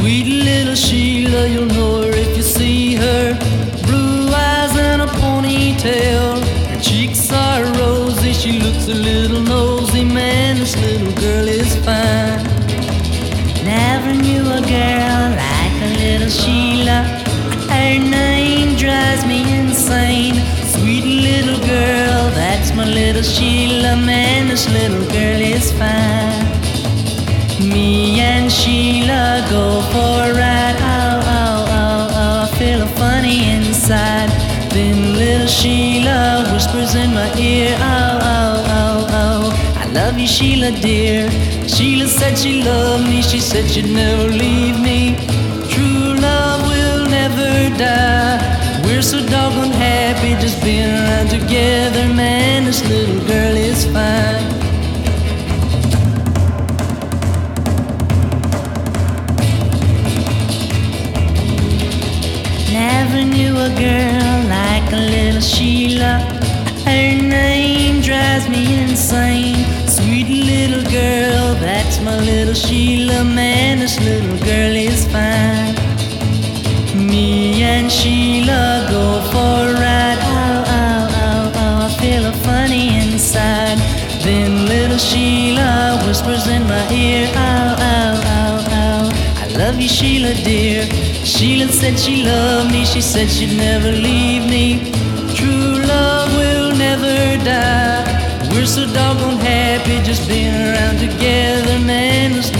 Sweet little Sheila, you'll know her if you see her. Blue eyes and a ponytail, her cheeks are rosy, she looks a little nosy. Man, this little girl is fine. Never knew a girl like a little Sheila. Her name drives me insane. Sweet little girl, that's my little Sheila. Man, this little girl is fine. Me and Sheila go for a ride. Oh, oh, oh, oh, I feel funny inside. Then little Sheila whispers in my ear. Oh, oh, oh, oh, I love you, Sheila dear. Sheila said she loved me, she said she'd never leave me. True love will never die. We're so doggone happy just being around together. Man, this little girl is fine. Never knew a girl like a little Sheila. Her name drives me insane. Sweet little girl, that's my little Sheila. Man, this little girl is fine. Me and Sheila go for a ride. Oh, oh, oh, oh, I feel funny inside. Then little Sheila whispers in my ear. Oh, oh, oh, oh, I love you, Sheila dear. Sheila said she loved me, she said she'd never leave me. True love will never die. We're so doggone happy just being around together. Man,